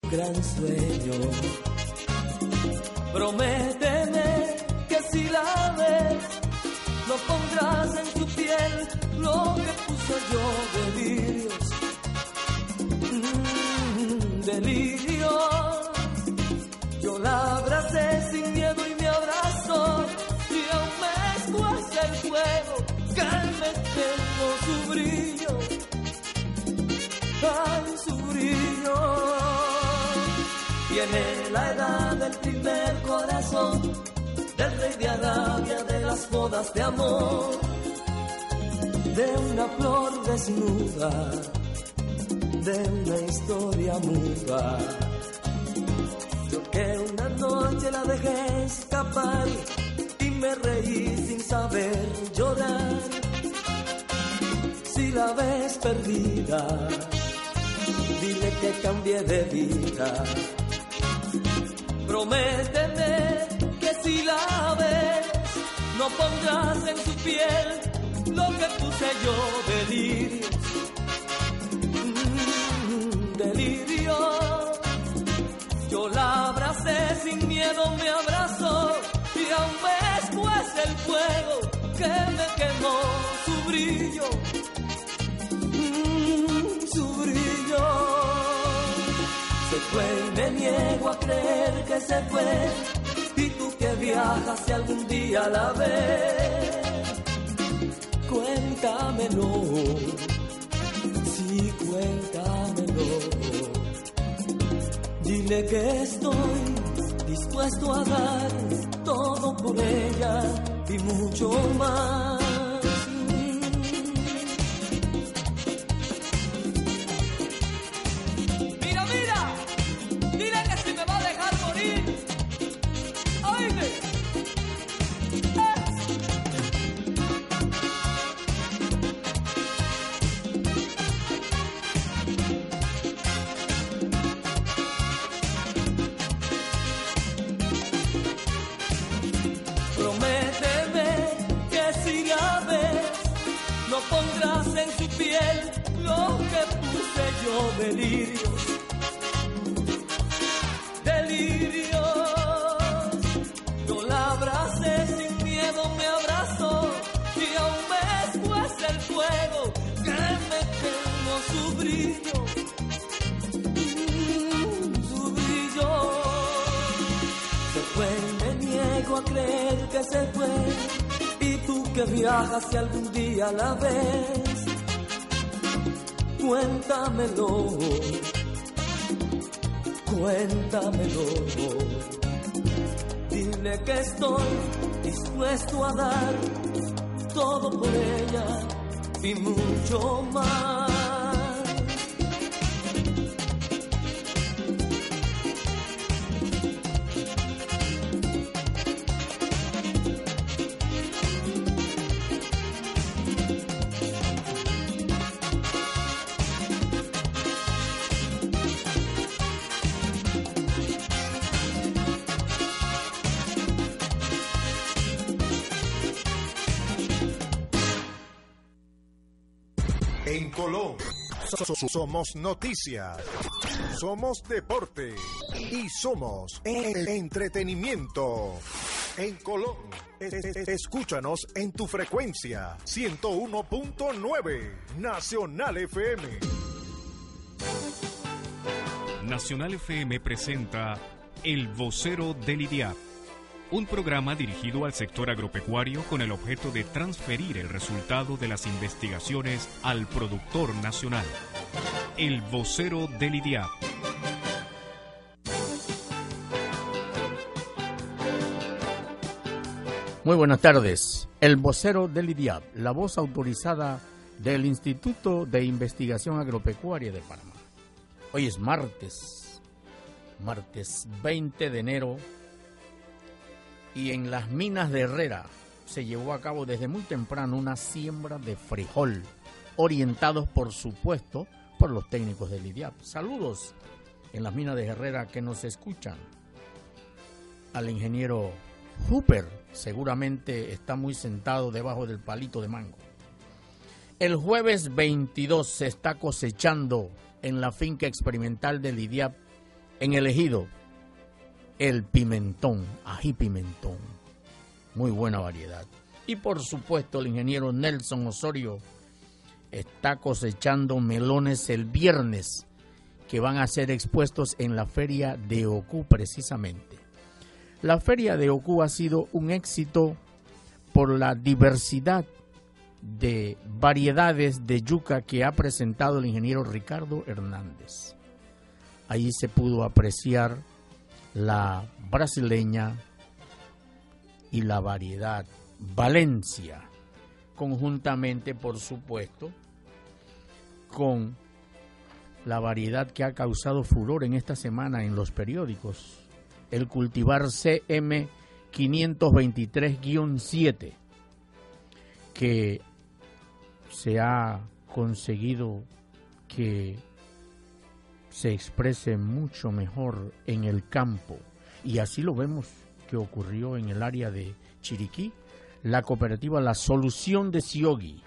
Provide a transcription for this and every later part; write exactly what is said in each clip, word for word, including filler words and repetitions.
gran sueño. Prométeme que si la ves, no pondrás en tu piel lo que puse yo, delirios, mm, delirios. Yo la abracé sin miedo y me abrazó, y aún me escuece el fuego que me quemó su brillo, ay, su brillo. Tiene la edad del primer corazón, del rey de Arabia, de las bodas de amor, de una flor desnuda, de una historia muda. Yo que una noche la dejé escapar y me reí sin saber llorar. Si la ves perdida, dile que cambié de vida. Prométeme que si la ves, no pondrás en su piel lo que puse yo, delirios, mm, delirios. Yo la abracé sin miedo, me abrazó, y aún me escuece el fuego que me quemó su brillo, mm, su brillo. Se fue y me niego a creer que se fue, y tú que viajas si algún día la ves, cuéntamelo, sí, cuéntamelo. Dile que estoy dispuesto a dar todo por ella y mucho más. Delirios, delirios. Yo la abracé sin miedo, me abrazó, y aún me escuece el fuego que me quemó su brillo, mm, su brillo. Se fue, me niego a creer que se fue, y tú que viajas si algún día la ves, cuéntamelo, cuéntamelo. Dile que estoy dispuesto a dar todo por ella y mucho más. En Colón, somos noticias, somos deporte y somos entretenimiento. En Colón, escúchanos en tu frecuencia ciento uno punto nueve, Nacional F M. Nacional F M presenta El Vocero del I D I A P, un programa dirigido al sector agropecuario con el objeto de transferir el resultado de las investigaciones al productor nacional. El Vocero del I D I A P. Muy buenas tardes. El Vocero del I D I A P, la voz autorizada del Instituto de Investigación Agropecuaria de Panamá. Hoy es martes, martes veinte de enero, y en las minas de Herrera se llevó a cabo desde muy temprano una siembra de frijol, orientados por supuesto por los técnicos del I D I A P. Saludos en las minas de Herrera que nos escuchan. Al ingeniero Hooper, seguramente está muy sentado debajo del palito de mango. El jueves veintidós se está cosechando en la finca experimental del I D I A P En el Ejido, el pimentón, ají pimentón, muy buena variedad. Y por supuesto el ingeniero Nelson Osorio está cosechando melones el viernes, que van a ser expuestos en la feria de Ocú precisamente. La feria de Ocú ha sido un éxito por la diversidad de variedades de yuca que ha presentado el ingeniero Ricardo Hernández. Allí se pudo apreciar la brasileña y la variedad Valencia, conjuntamente, por supuesto, con la variedad que ha causado furor en esta semana en los periódicos, el cultivar C M quinientos veintitrés guion siete, que se ha conseguido que se exprese mucho mejor en el campo, y así lo vemos que ocurrió en el área de Chiriquí. La cooperativa La Solución de Siogui,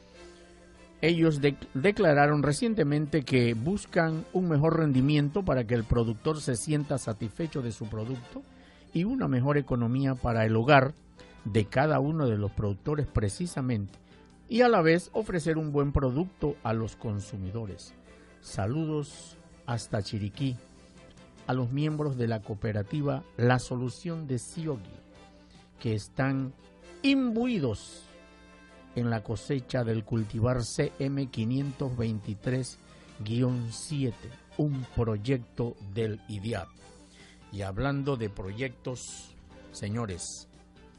ellos de- declararon recientemente que buscan un mejor rendimiento para que el productor se sienta satisfecho de su producto y una mejor economía para el hogar de cada uno de los productores precisamente, y a la vez ofrecer un buen producto a los consumidores. Saludos hasta Chiriquí a los miembros de la cooperativa La Solución de Siogui, que están imbuidos en la cosecha del cultivar C M quinientos veintitrés guion siete, un proyecto del I D I A P. Y hablando de proyectos, señores,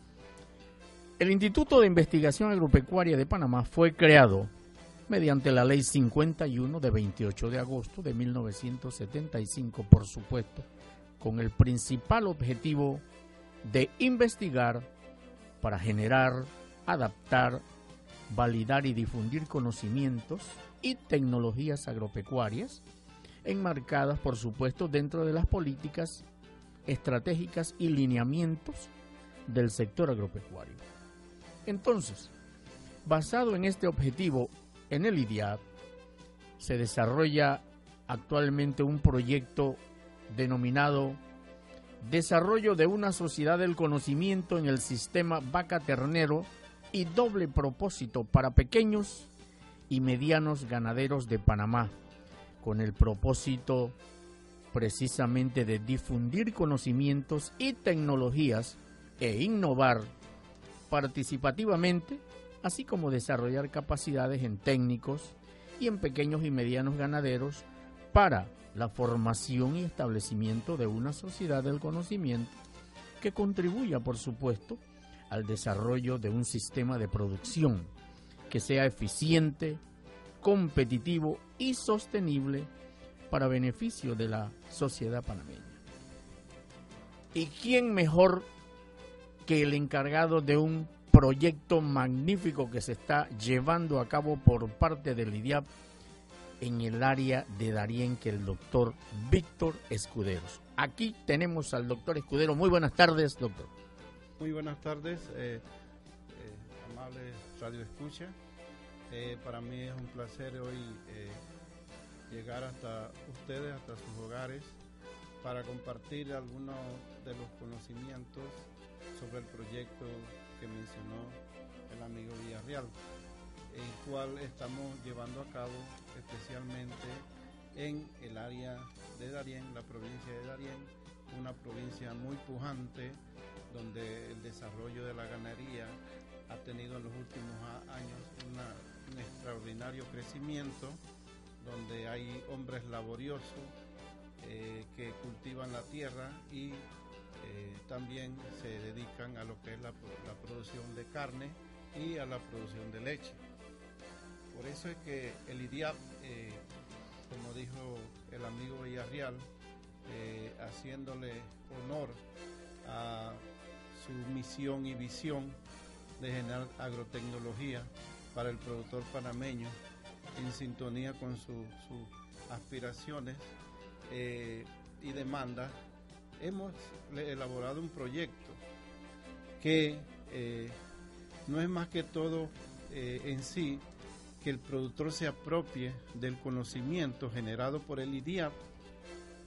el Instituto de Investigación Agropecuaria de Panamá fue creado mediante la Ley cincuenta y uno de veintiocho de agosto de mil novecientos setenta y cinco, por supuesto, con el principal objetivo de investigar para generar, adaptar, validar y difundir conocimientos y tecnologías agropecuarias, enmarcadas, por supuesto, dentro de las políticas estratégicas y lineamientos del sector agropecuario. Entonces, basado en este objetivo, en el I D I A P se desarrolla actualmente un proyecto denominado Desarrollo de una sociedad del conocimiento en el sistema vaca-ternero y doble propósito para pequeños y medianos ganaderos de Panamá, con el propósito precisamente de difundir conocimientos y tecnologías e innovar participativamente, así como desarrollar capacidades en técnicos y en pequeños y medianos ganaderos para la formación y establecimiento de una sociedad del conocimiento que contribuya, por supuesto, al desarrollo de un sistema de producción que sea eficiente, competitivo y sostenible para beneficio de la sociedad panameña. ¿Y quién mejor que el encargado de un proyecto magnífico que se está llevando a cabo por parte del I D I A P en el área de Darién, que el doctor Víctor Escuderos? Aquí tenemos al doctor Escudero. Muy buenas tardes, doctor. Muy buenas tardes, eh, eh, amable Radio Escucha. Eh, para mí es un placer hoy eh, llegar hasta ustedes, hasta sus hogares, para compartir algunos de los conocimientos sobre el proyecto que mencionó el amigo Villarreal, el cual estamos llevando a cabo especialmente en el área de Darién, la provincia de Darién, una provincia muy pujante, donde el desarrollo de la ganadería ha tenido en los últimos años una, un extraordinario crecimiento, donde hay hombres laboriosos eh, que cultivan la tierra y eh, también se dedican a lo que es la, la producción de carne y a la producción de leche. Por eso es que el I D I A P, eh, como dijo el amigo Villarreal, eh, haciéndole honor a su misión y visión de generar agrotecnología para el productor panameño en sintonía con sus su aspiraciones eh, y demandas, hemos elaborado un proyecto que eh, no es más que todo eh, en sí que el productor se apropie del conocimiento generado por el I D I A P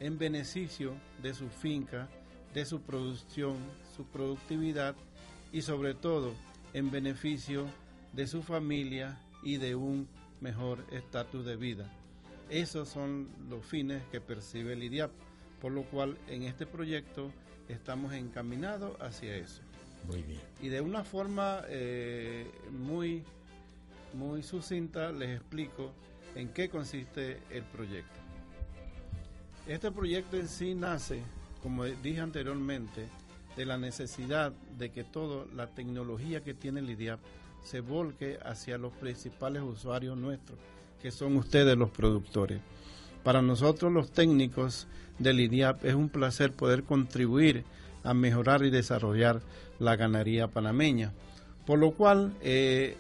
en beneficio de su finca, de su producción, su productividad y sobre todo en beneficio de su familia y de un mejor estatus de vida. Esos son los fines que percibe el I D I A P, por lo cual en este proyecto estamos encaminados hacia eso. Muy bien. Y de una forma eh, muy, muy sucinta les explico en qué consiste el proyecto. Este proyecto en sí nace, como dije anteriormente, de la necesidad de que toda la tecnología que tiene el I D I A P se volque hacia los principales usuarios nuestros, que son ustedes los productores. Para nosotros los técnicos del I D I A P es un placer poder contribuir a mejorar y desarrollar la ganadería panameña, por lo cual eh,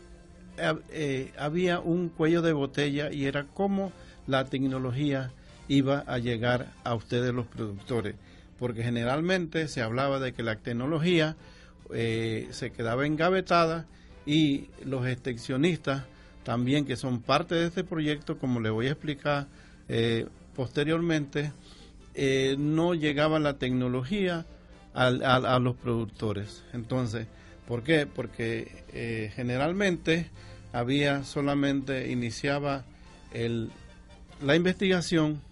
eh, había un cuello de botella y era cómo la tecnología iba a llegar a ustedes los productores, porque generalmente se hablaba de que la tecnología eh, se quedaba engavetada y los extensionistas también, que son parte de este proyecto, como les voy a explicar eh, posteriormente, eh, no llegaba la tecnología a, a, a los productores. Entonces, ¿por qué? Porque eh, generalmente había solamente, iniciaba el, la investigación,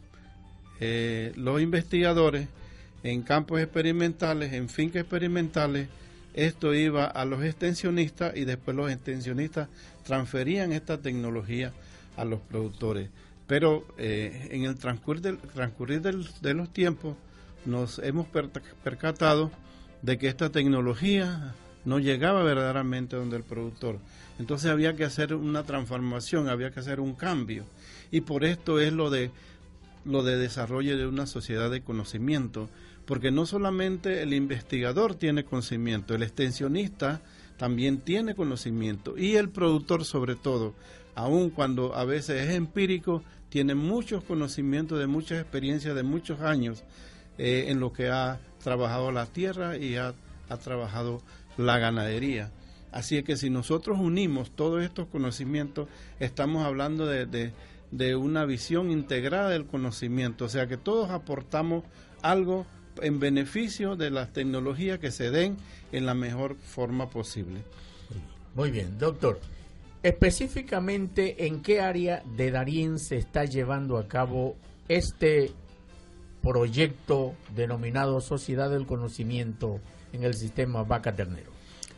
eh, los investigadores en campos experimentales, en fincas experimentales. Esto iba a los extensionistas y después los extensionistas transferían esta tecnología a los productores. Pero eh, en el transcurrir, del, transcurrir del, de los tiempos nos hemos percatado de que esta tecnología no llegaba verdaderamente donde el productor. Entonces había que hacer una transformación, había que hacer un cambio. Y por esto es lo de, lo de desarrollo de una sociedad de conocimiento, porque no solamente el investigador tiene conocimiento, el extensionista también tiene conocimiento y el productor sobre todo, aun cuando a veces es empírico, tiene muchos conocimientos, de muchas experiencias, de muchos años eh, en lo que ha trabajado la tierra y ha, ha trabajado la ganadería. Así que si nosotros unimos todos estos conocimientos, estamos hablando de, de, de una visión integrada del conocimiento, o sea que todos aportamos algo en beneficio de las tecnologías que se den en la mejor forma posible. Muy bien, doctor. Específicamente, ¿en qué área de Darién se está llevando a cabo este proyecto denominado Sociedad del Conocimiento en el sistema vaca ternero?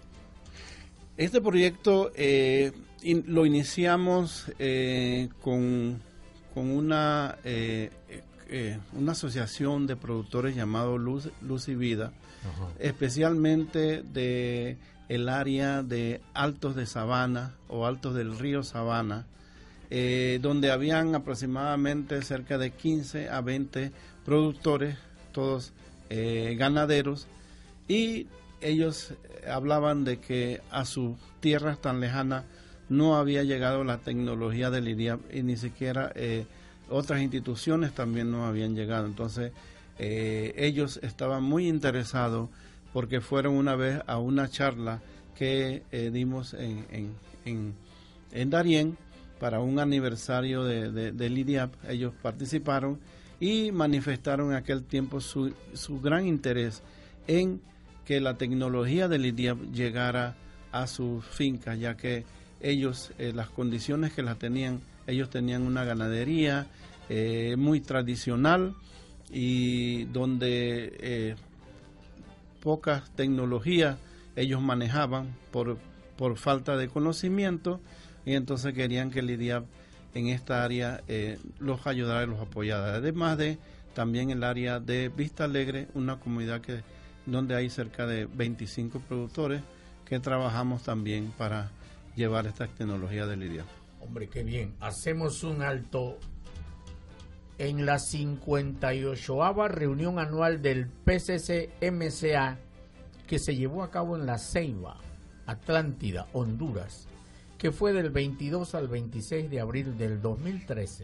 Este proyecto eh, in, lo iniciamos eh, con, con una eh, Eh, una asociación de productores llamado Luz, Luz y Vida, uh-huh. especialmente de el área de Altos de Sabana o Altos del Río Sabana, eh, donde habían aproximadamente cerca de quince a veinte productores, todos eh, ganaderos, y ellos hablaban de que a sus tierras tan lejanas no había llegado la tecnología del I D I A P y ni siquiera eh, otras instituciones también no habían llegado. Entonces eh, ellos estaban muy interesados porque fueron una vez a una charla que eh, dimos en, en, en, en Darién para un aniversario de, de, del I D I A P. Ellos participaron y manifestaron en aquel tiempo su, su gran interés en que la tecnología del I D I A P llegara a sus fincas, ya que ellos, eh, las condiciones que las tenían, ellos tenían una ganadería eh, muy tradicional y donde eh, pocas tecnologías ellos manejaban por, por falta de conocimiento, y entonces querían que el I D I A P en esta área eh, los ayudara y los apoyara. Además de también el área de Vista Alegre, una comunidad que donde hay cerca de veinticinco productores que trabajamos también para llevar esta tecnología del I D I A P. Hombre, qué bien. Hacemos un alto en la cincuenta y ochava reunión anual del P C C M C A que se llevó a cabo en La Ceiba, Atlántida, Honduras, que fue del veintidós al veintiséis de abril del dos mil trece.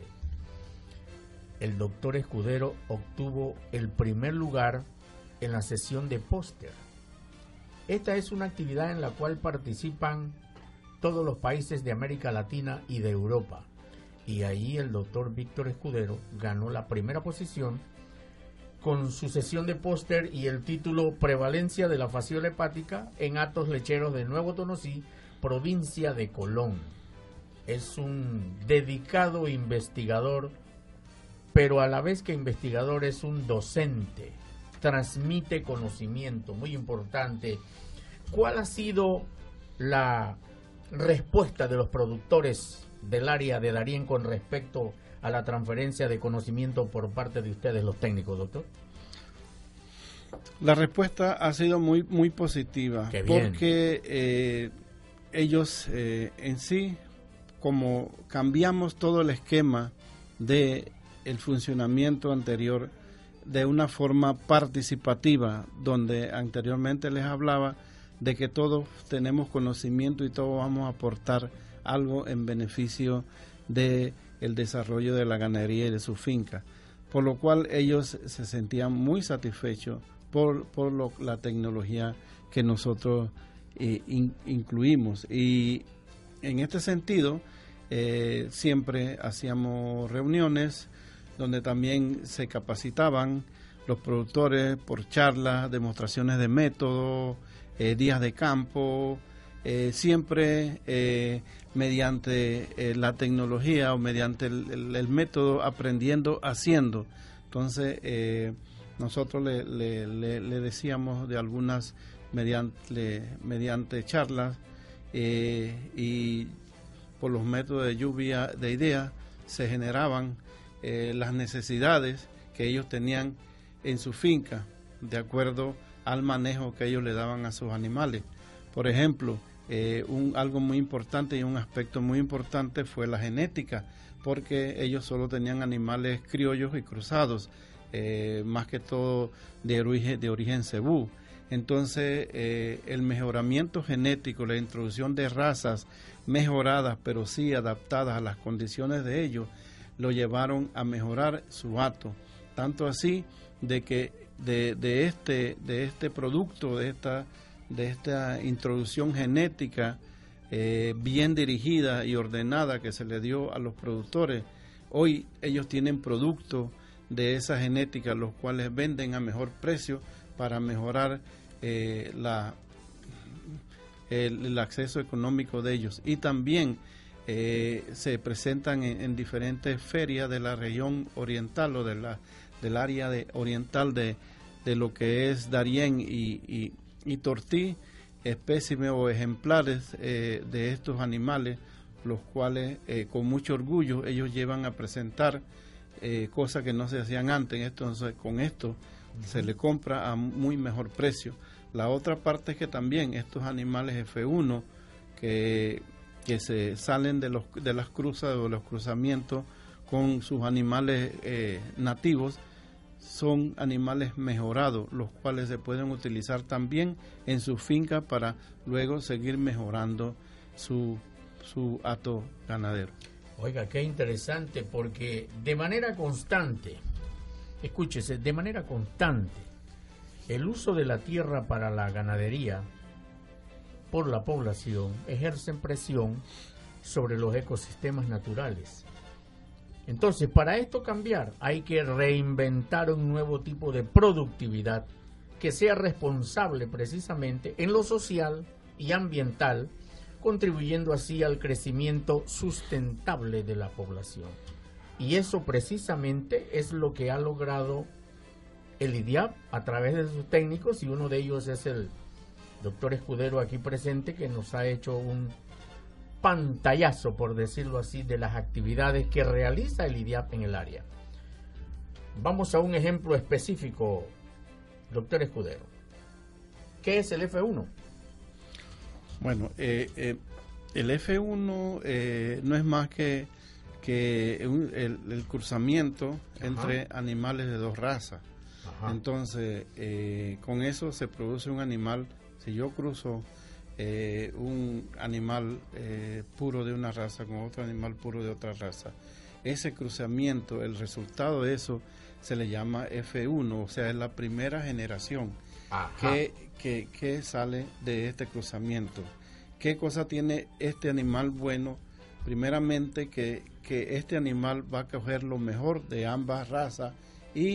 El doctor Escudero obtuvo el primer lugar en la sesión de póster. Esta es una actividad en la cual participan todos los países de América Latina y de Europa, y ahí el doctor Víctor Escudero ganó la primera posición con su sesión de póster y el título Prevalencia de la fasciola hepática en hatos lecheros de Nuevo Tonosí, provincia de Colón. Es un dedicado investigador, pero a la vez que investigador es un docente, transmite conocimiento, muy importante. ¿Cuál ha sido la respuesta de los productores del área de Darién con respecto a la transferencia de conocimiento por parte de ustedes, los técnicos, doctor? La respuesta ha sido muy muy positiva, porque eh, ellos eh, en sí, como cambiamos todo el esquema de el funcionamiento anterior de una forma participativa, donde anteriormente les hablaba de que todos tenemos conocimiento y todos vamos a aportar algo en beneficio de el desarrollo de la ganadería y de su finca, por lo cual ellos se sentían muy satisfechos por, por lo, la tecnología que nosotros eh, in, incluimos. Y en este sentido, eh, siempre hacíamos reuniones donde también se capacitaban los productores por charlas, demostraciones de método, eh, días de campo, eh, siempre eh, mediante eh, la tecnología o mediante el, el, el método, aprendiendo, haciendo. Entonces, eh, nosotros le, le, le, le decíamos de algunas mediante, mediante charlas eh, y por los métodos de lluvia de ideas se generaban eh, las necesidades que ellos tenían en su finca, de acuerdo al manejo que ellos le daban a sus animales. Por ejemplo, eh, un, algo muy importante y un aspecto muy importante fue la genética, porque ellos solo tenían animales criollos y cruzados, eh, más que todo de origen, de origen cebú. Entonces, eh, el mejoramiento genético, la introducción de razas mejoradas, pero sí adaptadas a las condiciones de ellos, lo llevaron a mejorar su hato. Tanto así de que de, de este de este producto, de esta de esta introducción genética eh, bien dirigida y ordenada que se le dio a los productores, hoy ellos tienen productos de esa genética, los cuales venden a mejor precio para mejorar eh, la el, el acceso económico de ellos. Y también eh, se presentan en, en diferentes ferias de la región oriental o de la del área de, oriental de, de lo que es Darién y, y, y Tortí, espécimes o ejemplares eh, de estos animales, los cuales eh, con mucho orgullo ellos llevan a presentar eh, cosas que no se hacían antes. Entonces, con esto uh-huh. se le compra a muy mejor precio. La otra parte es que también estos animales F uno que, que se salen de, los, de las cruzas o de los cruzamientos con sus animales eh, nativos, son animales mejorados, los cuales se pueden utilizar también en su finca para luego seguir mejorando su, su hato ganadero. Oiga, qué interesante, porque de manera constante, escúchese, de manera constante, el uso de la tierra para la ganadería por la población ejerce presión sobre los ecosistemas naturales. Entonces, para esto cambiar, hay que reinventar un nuevo tipo de productividad que sea responsable precisamente en lo social y ambiental, contribuyendo así al crecimiento sustentable de la población. Y eso precisamente es lo que ha logrado el I D I A P a través de sus técnicos, y uno de ellos es el doctor Escudero aquí presente, que nos ha hecho un pantallazo, por decirlo así, de las actividades que realiza el I D I A P en el área. Vamos a un ejemplo específico, doctor Escudero. ¿Qué es el F uno? Bueno, eh, eh, el F uno eh, no es más que, que un, el, el cruzamiento Ajá. entre animales de dos razas. Ajá. Entonces, eh, con eso se produce un animal. Si yo cruzo Eh, un animal eh, puro de una raza con otro animal puro de otra raza, ese cruzamiento, el resultado de eso se le llama F uno, o sea, es la primera generación que, que, que sale de este cruzamiento. ¿Qué cosa tiene este animal bueno? Primeramente que, que este animal va a coger lo mejor de ambas razas y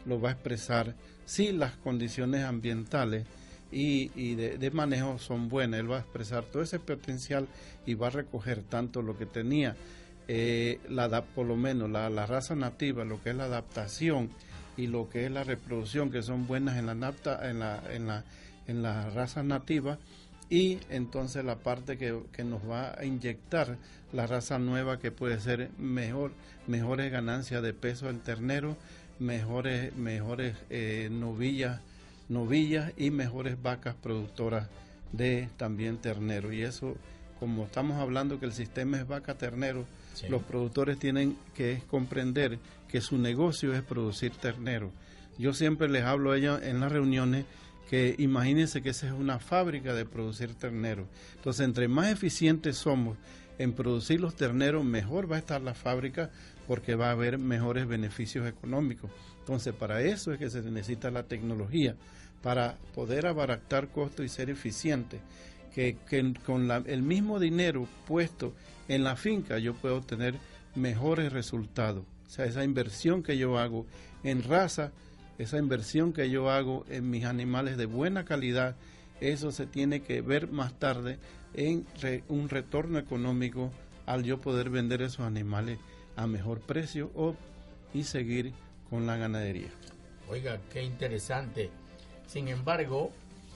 lo va a expresar si las condiciones ambientales y, y de, de manejo son buenas. Él va a expresar todo ese potencial y va a recoger tanto lo que tenía, eh, la, por lo menos la, la raza nativa, lo que es la adaptación y lo que es la reproducción, que son buenas en la, napta, en la, en la, en la raza nativa, y entonces la parte que, que nos va a inyectar la raza nueva, que puede ser mejor, mejores ganancias de peso del ternero, mejores, mejores eh, novillas, novillas y mejores vacas productoras de también ternero. Y eso, como estamos hablando que el sistema es vaca-ternero, sí, los productores tienen que comprender que su negocio es producir ternero. Yo siempre les hablo a ellos en las reuniones que imagínense que esa es una fábrica de producir ternero. Entonces, entre más eficientes somos en producir los terneros, mejor va a estar la fábrica, porque va a haber mejores beneficios económicos. Entonces, para eso es que se necesita la tecnología, para poder abaratar costos y ser eficiente, que, que con la, el mismo dinero puesto en la finca yo puedo tener mejores resultados. O sea, esa inversión que yo hago en raza, esa inversión que yo hago en mis animales de buena calidad, eso se tiene que ver más tarde en re, un retorno económico al yo poder vender esos animales a mejor precio o y seguir con la ganadería. Oiga, qué interesante. Sin embargo,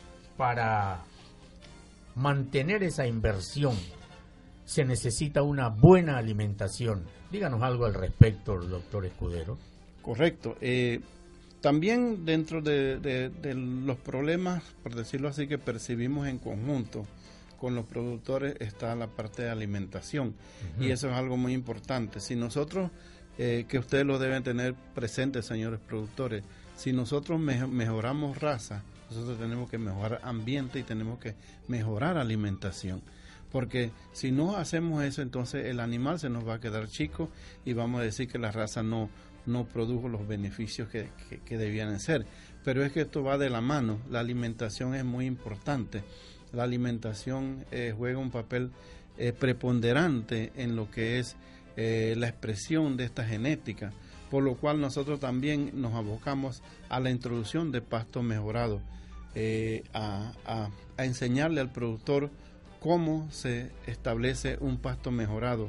para mantener esa inversión se necesita una buena alimentación. Díganos algo al respecto, doctor Escudero. Correcto. Eh, también dentro de, de, de los problemas, por decirlo así, que percibimos en conjunto con los productores, está la parte de alimentación. Uh-huh. Y eso es algo muy importante. Si nosotros, eh, que ustedes lo deben tener presente, señores productores, si nosotros me, mejoramos raza, nosotros tenemos que mejorar ambiente y tenemos que mejorar alimentación. Porque si no hacemos eso, entonces el animal se nos va a quedar chico y vamos a decir que la raza no, no produjo los beneficios que, que, que debían ser. Pero es que esto va de la mano. La alimentación es muy importante. La alimentación eh, juega un papel eh, preponderante en lo que es eh, la expresión de esta genética, por lo cual nosotros también nos abocamos a la introducción de pasto mejorado, eh, a, a, a enseñarle al productor cómo se establece un pasto mejorado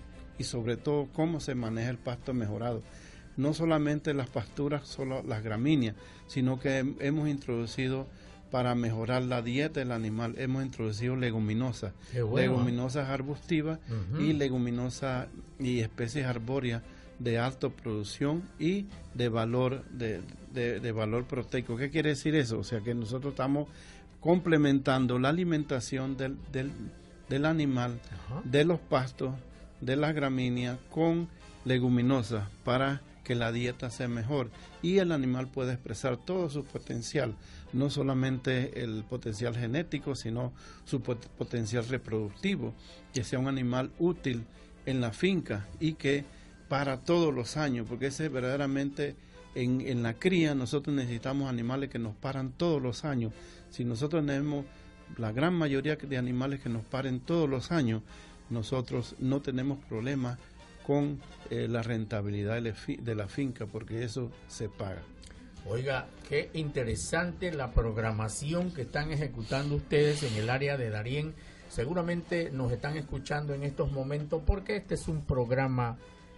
y sobre todo cómo se maneja el pasto mejorado. No solamente las pasturas, solo las gramíneas, sino que hemos introducido, para mejorar la dieta del animal, hemos introducido leguminosas, bueno, leguminosas arbustivas uh-huh. y leguminosas y especies arbóreas de alta producción y de valor de, de, de valor proteico. ¿Qué quiere decir eso? O sea, que nosotros estamos complementando la alimentación del, del, del animal, uh-huh. de los pastos, de las gramíneas, con leguminosas para que la dieta sea mejor y el animal pueda expresar todo su potencial, no solamente el potencial genético, sino su pot- potencial reproductivo, que sea un animal útil en la finca y que para todos los años, porque ese verdaderamente en, en la cría nosotros necesitamos animales que nos paran todos los años. Si nosotros tenemos la gran mayoría de animales que nos paren todos los años, nosotros no tenemos problemas con eh, la rentabilidad de la finca, porque eso se paga. Oiga, qué interesante la programación que están ejecutando ustedes en el área de Darién. Seguramente nos están escuchando en estos momentos porque este es un programa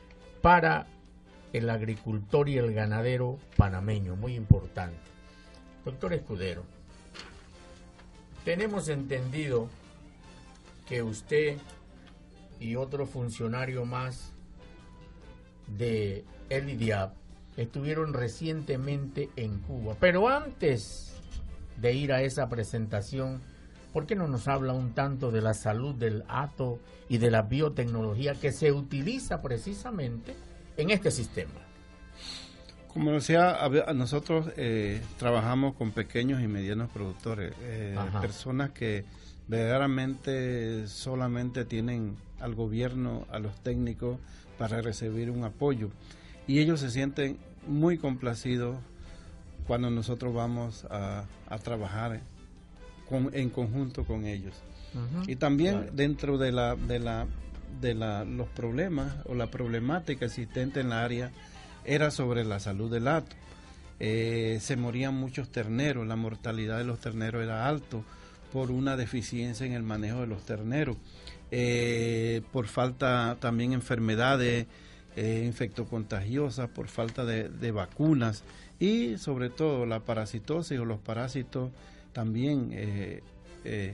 para el agricultor y el ganadero panameño, muy importante. Doctor Escudero, tenemos entendido que usted y otro funcionario más de el I D I A P estuvieron recientemente en Cuba, pero antes de ir a esa presentación, ¿por qué no nos habla un tanto de la salud del hato y de la biotecnología que se utiliza precisamente en este sistema? Como decía, nosotros eh, trabajamos con pequeños y medianos productores, eh, personas que verdaderamente solamente tienen al gobierno, a los técnicos para recibir un apoyo, y ellos se sienten muy complacidos cuando nosotros vamos a, a trabajar con, en conjunto con ellos. Uh-huh. Y también claro. dentro de la de la de la los problemas o la problemática existente en la área era sobre la salud del hato. eh, se morían muchos terneros, la mortalidad de los terneros era alto por una deficiencia en el manejo de los terneros, eh, por falta también enfermedades eh, infectocontagiosas, por falta de, de vacunas y sobre todo la parasitosis o los parásitos también eh, eh,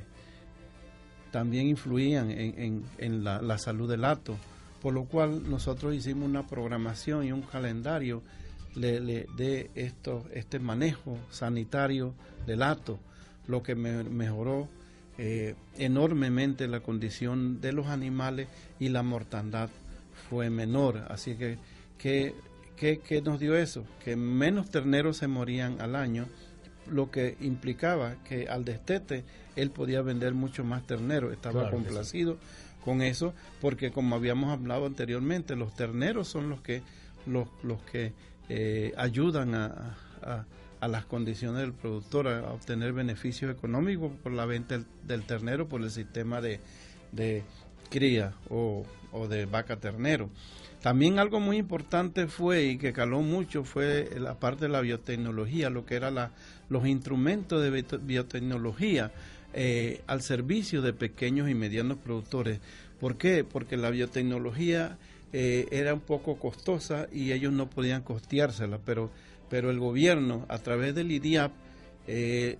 también influían en, en, en la, la salud del hato, por lo cual nosotros hicimos una programación y un calendario de, de, de esto, este manejo sanitario del hato, lo que me, mejoró eh, enormemente la condición de los animales y la mortandad fue menor. Así que, ¿qué, qué, qué nos dio eso? Que menos terneros se morían al año, lo que implicaba que al destete él podía vender mucho más terneros, estaba claro, complacido sí. con eso, porque como habíamos hablado anteriormente, los terneros son los que los, los que eh, ayudan a, a, a las condiciones del productor a, a obtener beneficios económicos por la venta del, del ternero, por el sistema de, de cría o, o de vaca ternero. También algo muy importante fue, y que caló mucho, fue la parte de la biotecnología, lo que eran la, los instrumentos de biotecnología eh, al servicio de pequeños y medianos productores. ¿Por qué? Porque la biotecnología eh, era un poco costosa y ellos no podían costeársela, pero, pero el gobierno, a través del I D I A P, eh,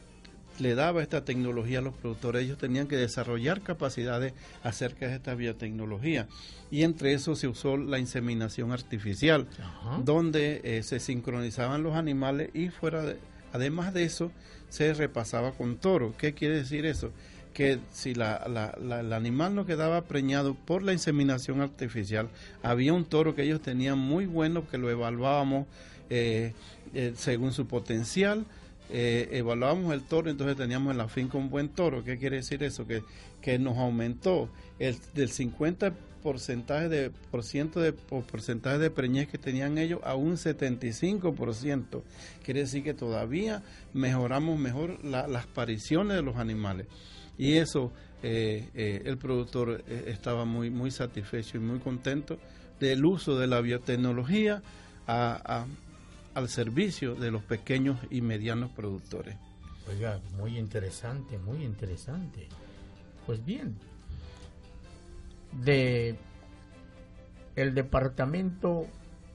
le daba esta tecnología a los productores. Ellos tenían que desarrollar capacidades acerca de esta biotecnología, y entre eso se usó la inseminación artificial. Ajá. Donde eh, se sincronizaban los animales y fuera de, además de eso se repasaba con toro. ¿Qué quiere decir eso? Que si la, la, la, el animal no quedaba preñado por la inseminación artificial, había un toro que ellos tenían muy bueno, que lo evaluábamos eh, eh, según su potencial. Eh, evaluábamos el toro, entonces teníamos en la finca un buen toro. ¿Qué quiere decir eso? Que, que nos aumentó el, del cincuenta porcentaje de, por ciento de por porcentaje de preñez que tenían ellos a un setenta y cinco por ciento. Quiere decir que todavía mejoramos mejor la, las pariciones de los animales, y eso eh, eh, el productor eh, estaba muy, muy satisfecho y muy contento del uso de la biotecnología a, a al servicio de los pequeños y medianos productores. Oiga, muy interesante, muy interesante. Pues bien, de el Departamento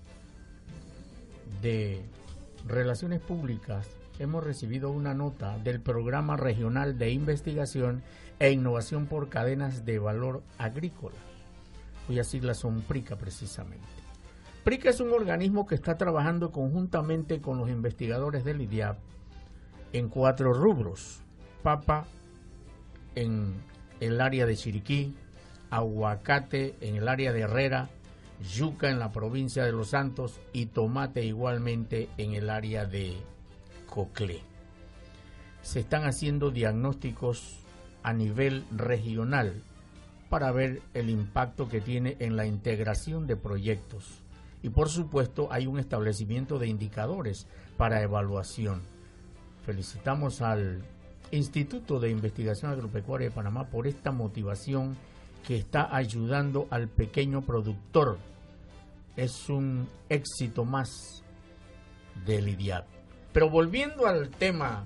de Relaciones Públicas hemos recibido una nota del Programa Regional de Investigación e Innovación por Cadenas de Valor Agrícola, cuyas siglas son PRICA precisamente. PRICA es un organismo que está trabajando conjuntamente con los investigadores del I D I A P en cuatro rubros: papa en el área de Chiriquí, aguacate en el área de Herrera, yuca en la provincia de Los Santos y tomate igualmente en el área de Coclé. Se están haciendo diagnósticos a nivel regional para ver el impacto que tiene en la integración de proyectos. Y por supuesto hay un establecimiento de indicadores para evaluación. Felicitamos al Instituto de Investigación Agropecuaria de Panamá por esta motivación que está ayudando al pequeño productor. Es un éxito más del I D I A P. Pero volviendo al tema,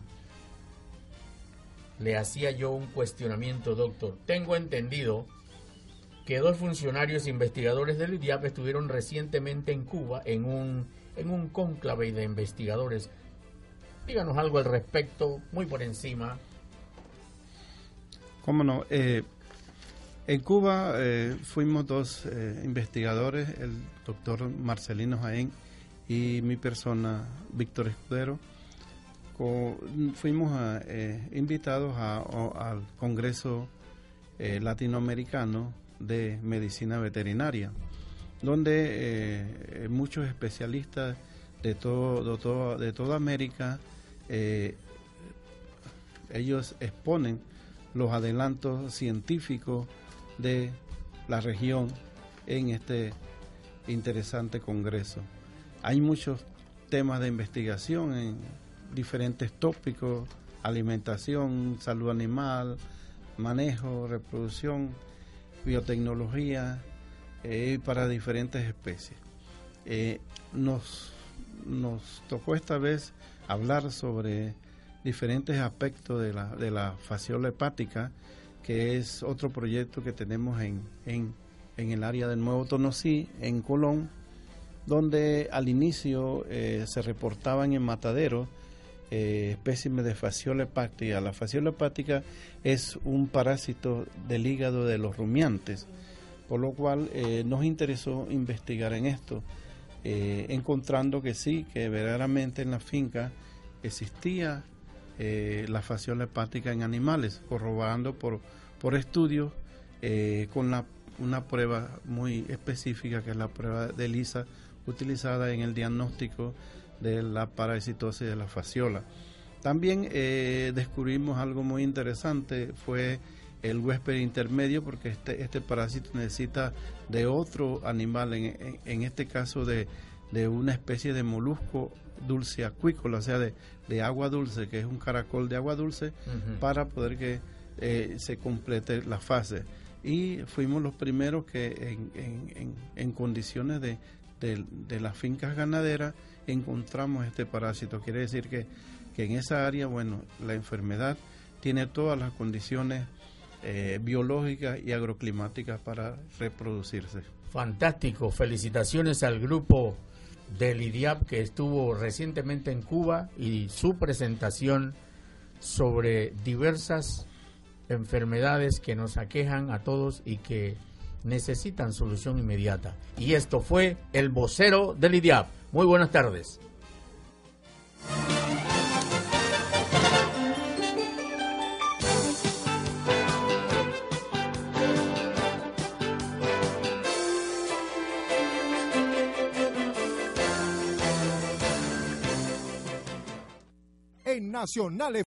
le hacía yo un cuestionamiento, doctor. Tengo entendido que dos funcionarios investigadores del I D I A P estuvieron recientemente en Cuba en un, en un cónclave de investigadores. Díganos algo al respecto, muy por encima. ¿Cómo no? Eh, en Cuba eh, fuimos dos eh, investigadores, el doctor Marcelino Jaén y mi persona, Víctor Escudero. Co- fuimos a, eh, invitados a, a, al Congreso eh, Latinoamericano de Medicina Veterinaria, donde eh, muchos especialistas de todo, de, todo, de toda América eh, ellos exponen los adelantos científicos de la región en este interesante congreso. Hay muchos temas de investigación en diferentes tópicos: alimentación, salud animal, manejo, reproducción, biotecnología eh, para diferentes especies. Eh, nos nos tocó esta vez hablar sobre diferentes aspectos de la, de la fasciola hepática, que es otro proyecto que tenemos en, en, en el área del Nuevo Tonosí, en Colón, donde al inicio eh, se reportaban en mataderos eh, espécimes de fasciola hepática. La fasciola hepática es un parásito del hígado de los rumiantes, por lo cual eh, nos interesó investigar en esto, eh, encontrando que sí, que verdaderamente en la finca existía eh, la fasciola hepática en animales, corroborando por, por estudios eh, con la, una prueba muy específica, que es la prueba de ELISA, utilizada en el diagnóstico de la parasitosis de la fasciola. También eh, descubrimos algo muy interesante, fue el huésped intermedio, porque este, este parásito necesita de otro animal, en, en, en este caso de, de una especie de molusco dulce acuícola, o sea, de, de agua dulce, que es un caracol de agua dulce, uh-huh. para poder que eh, se complete la fase. Y fuimos los primeros que en, en, en, en condiciones de, de, de las fincas ganaderas encontramos este parásito. Quiere decir que, que en esa área, bueno, la enfermedad tiene todas las condiciones Eh, biológicas y agroclimáticas para reproducirse. Fantástico, felicitaciones al grupo del I D I A P que estuvo recientemente en Cuba y su presentación sobre diversas enfermedades que nos aquejan a todos y que necesitan solución inmediata. Y esto fue el vocero del I D I A P. Muy buenas tardes. En Nacional